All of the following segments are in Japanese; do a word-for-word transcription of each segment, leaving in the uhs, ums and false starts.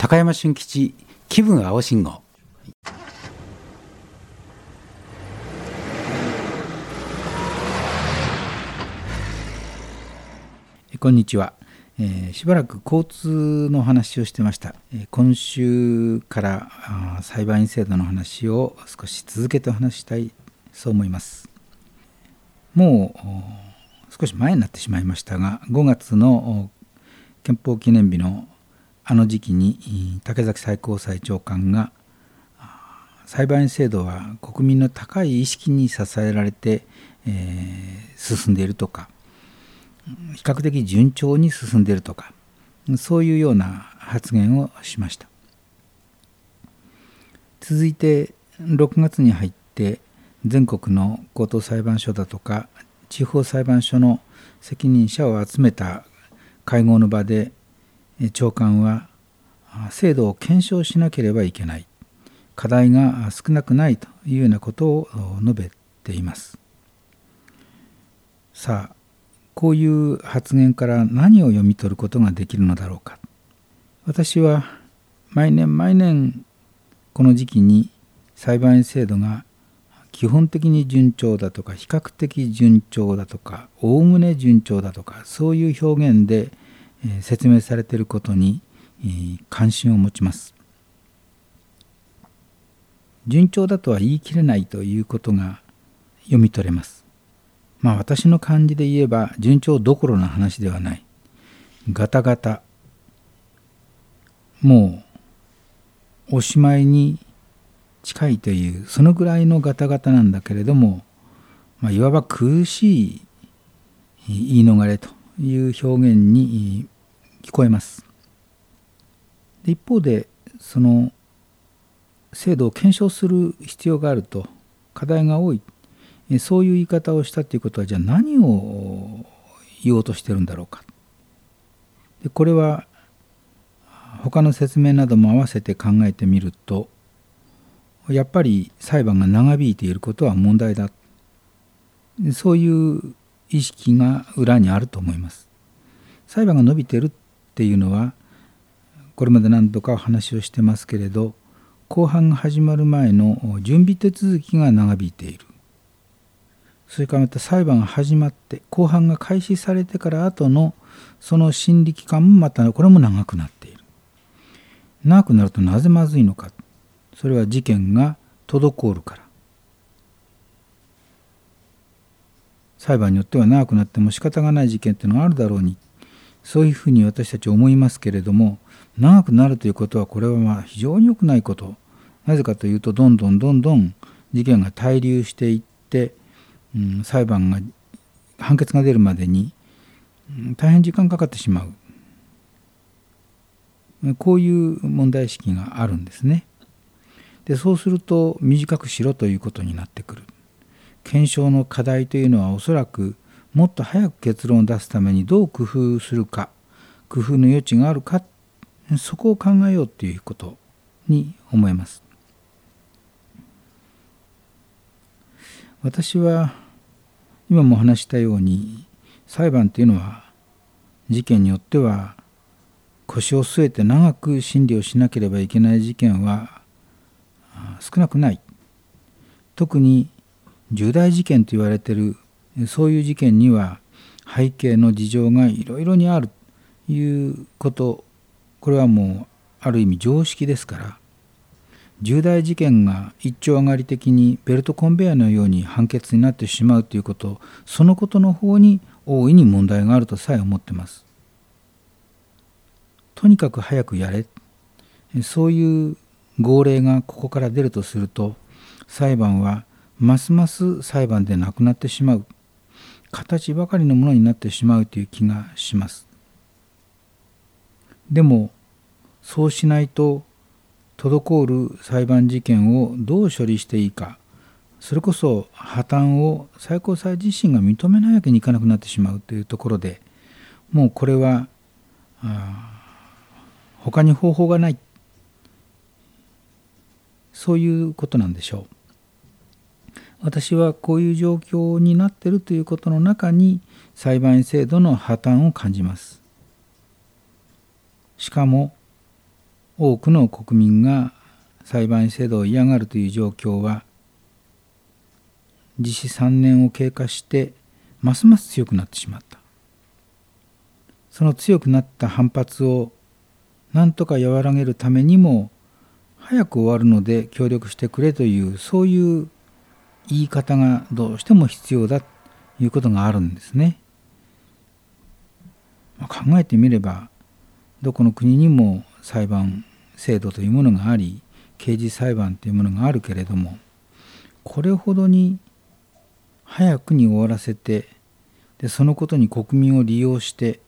高山俊吉気分青信号。こんにちは、えー、しばらく交通の話をしてました。えー、今週から裁判員制度の話を少し続けてお話したいそう思います。もう少し前になってしまいましたが、ごがつの憲法記念日のあの時期に竹崎最高裁長官が、裁判員制度は国民の高い意識に支えられて、えー、進んでいるとか、比較的順調に進んでいるとか、そういうような発言をしました。続いてろくがつに入って全国の高等裁判所だとか地方裁判所の責任者を集めた会合の場で、長官は制度を検証しなければいけない、課題が少なくないというようなことを述べています。さあ、こういう発言から何を読み取ることができるのだろうか。私は毎年毎年この時期に裁判員制度が基本的に順調だとか、比較的順調だとか、おおむね順調だとか、そういう表現で説明されていることに関心を持ちます。順調だとは言い切れないということが読み取れます。まあ私の感じで言えば順調どころの話ではない。ガタガタ。もうおしまいに近いという、そのぐらいのガタガタなんだけれども、まあ、いわば苦しい言い逃れという表現に聞こえます。で、一方でその制度を検証する必要があると、課題が多い、そういう言い方をしたということは、じゃあ何を言おうとしてるんだろうか。で、これは他の説明なども合わせて考えてみると、やっぱり裁判が長引いていることは問題だ、そういう意識が裏にあると思います。裁判が伸びているっていうのは、これまで何度かお話をしてますけれど、公判が始まる前の準備手続きが長引いている。それからまた裁判が始まって公判が開始されてから後のその審理期間もまたこれも長くなっている。長くなるとなぜまずいのか。それは事件が滞るから。裁判によっては長くなっても仕方がない事件っていうのがあるだろうに、そういうふうに私たち思いますけれども、長くなるということはこれはまあ非常に良くないこと。なぜかというと、どんどんどんどん事件が滞留していって、うん、裁判が判決が出るまでに、うん、大変時間かかってしまう。こういう問題意識があるんですね。で、そうすると短くしろということになってくる。検証の課題というのはおそらくもっと早く結論を出すためにどう工夫するか、工夫の余地があるか、そこを考えようということに思います。私は今も話したように、裁判というのは事件によっては腰を据えて長く審理をしなければいけない事件は少なくない。特に重大事件と言われているそういう事件には背景の事情がいろいろにあるということ、これはもうある意味常識ですから、重大事件が一丁上がり的にベルトコンベヤーのように判決になってしまうということ、そのことの方に大いに問題があるとさえ思っています。とにかく早くやれ、そういう号令がここから出るとすると、裁判はますます裁判でなくなってしまう、形ばかりのものになってしまうという気がします。でもそうしないと、滞る裁判事件をどう処理していいか、それこそ破綻を最高裁自身が認めないわけにいかなくなってしまうというところで、もうこれは他に方法がない、そういうことなんでしょう。私はこういう状況になっているということの中に裁判員制度の破綻を感じます。しかも多くの国民が裁判員制度を嫌がるという状況は実施さんねんを経過してますます強くなってしまった。その強くなった反発を何とか和らげるためにも早く終わるので協力してくれというそういう言い方がどうしても必要だということがあるんですね。まあ、考えてみればどこの国にも裁判制度というものがあり刑事裁判というものがあるけれどもこれほどに早くに終わらせてでそのことに国民を利用して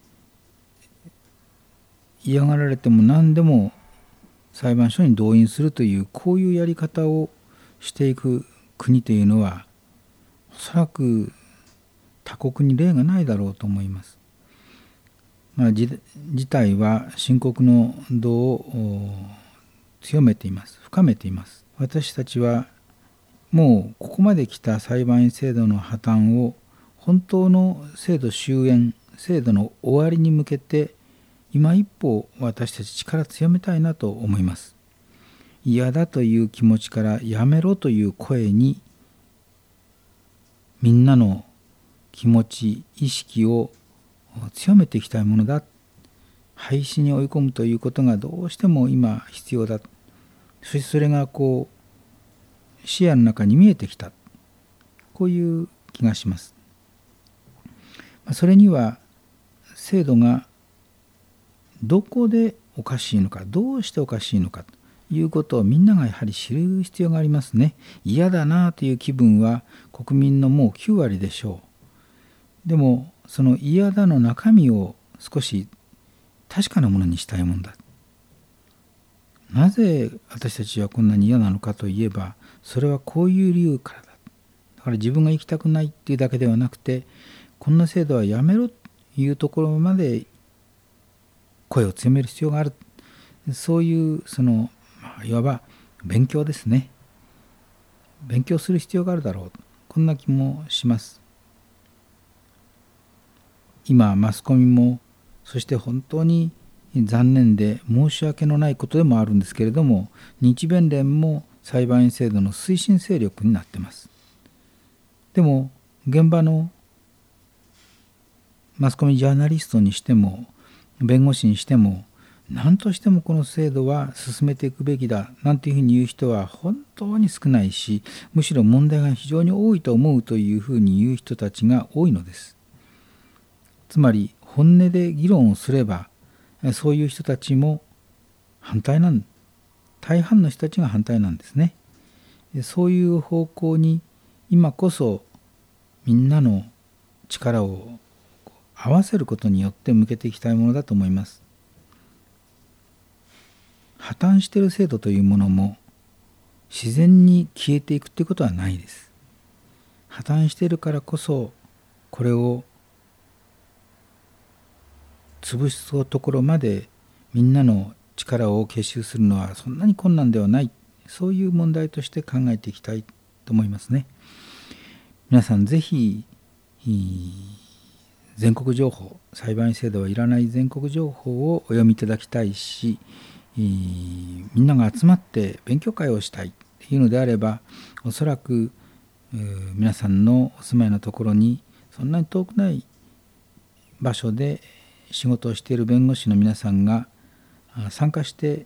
嫌がられても何でも裁判所に動員するというこういうやり方をしていく国というのはおそらく他国に例がないだろうと思います。まあ、事態は深刻の度を強めています。深めています。私たちはもうここまで来た裁判員制度の破綻を本当の制度終焉、制度の終わりに向けて今一歩私たち力強めたいなと思います。嫌だという気持ちからやめろという声にみんなの気持ち、意識を強めていきたいものだ。廃止に追い込むということがどうしても今必要だ。そしてそれがこう視野の中に見えてきた。こういう気がします。それには制度がどこでおかしいのか、どうしておかしいのかということをみんながやはり知る必要がありますね。嫌だなという気分は国民のもうきゅうわりでしょう。でもその嫌だの中身を少し確かなものにしたいものだ。なぜ私たちはこんなに嫌なのかといえば、それはこういう理由からだ。だから自分が生きたくないっていうだけではなくて、こんな制度はやめろというところまで声を強める必要がある。そういうその、まあ、いわば勉強ですね。勉強する必要があるだろう。こんな気もします。今マスコミもそして本当に残念で申し訳のないことでもあるんですけれども、日弁連も裁判員制度の推進勢力になっています。でも現場のマスコミジャーナリストにしても弁護士にしても何としてもこの制度は進めていくべきだなんていうふうに言う人は本当に少ないし、むしろ問題が非常に多いと思うというふうに言う人たちが多いのです。つまり本音で議論をすればそういう人たちも反対なん大半の人たちが反対なんですね。そういう方向に今こそみんなの力を合わせることによって向けていきたいものだと思います。破綻している制度というものも自然に消えていくということはないです。破綻しているからこそこれを潰すところまでみんなの力を結集するのはそんなに困難ではない、そういう問題として考えていきたいと思いますね。皆さんぜひ全国情報、裁判員制度はいらない全国情報をお読みいただきたいし、みんなが集まって勉強会をしたいというのであれば、おそらく皆さんのお住まいのところにそんなに遠くない場所で仕事をしている弁護士の皆さんが参加して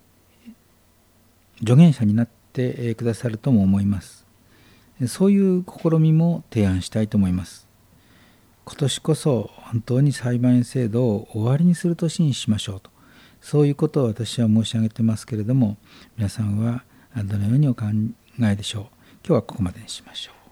助言者になってくださるとも思います。そういう試みも提案したいと思います。今年こそ本当に裁判員制度を終わりにする年にしましょうと、そういうことを私は申し上げてますけれども、皆さんはどのようにお考えでしょう。今日はここまでにしましょう。